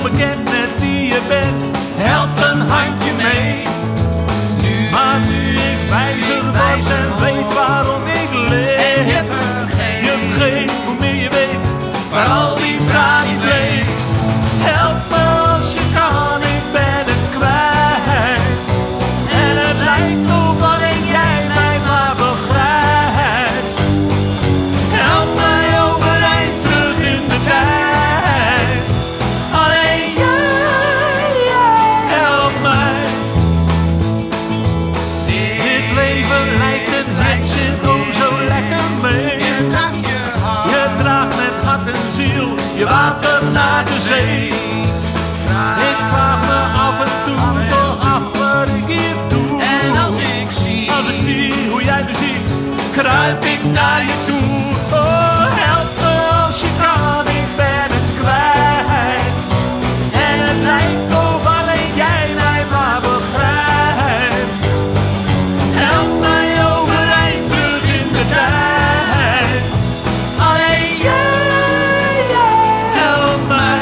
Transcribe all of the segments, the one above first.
onbekend met wie je bent, help een handje mee. Maar nu ik wijzer word en weet waarom ik leef, je vergeet hoe meer je weet, waar al die praatjes bleef. Help me als je kan, ik ben het kwijt. En het lijkt of alleen jij mij maar begrijpt. Help mij overeind terug in de tijd. Alleen jij help mij. Dit leven lijkt het net zit oh zo lekker mee. Je draagt met hart en ziel je water naar de zee. Ik vraag me af en toe toch af wat ik hier doe. En als ik zie hoe jij me ziet, kruip ik naar je toe. Oh, help me als je kan, ik ben het kwijt. En het lijkt of alleen jij mij maar begrijpt. Help mij overeind terug in de tijd. Alleen jij help mij.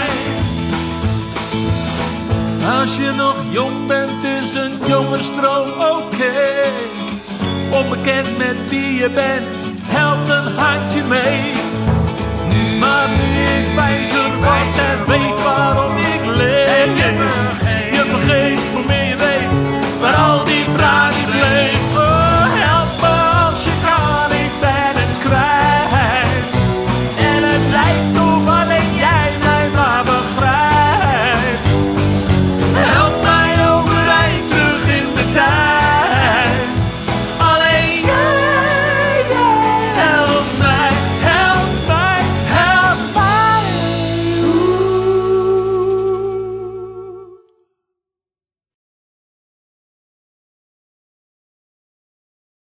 Als je nog jong bent is een jongensdroom oké. Onbekend met wie je bent, help een handje mee. Maar nu ik wijzer word en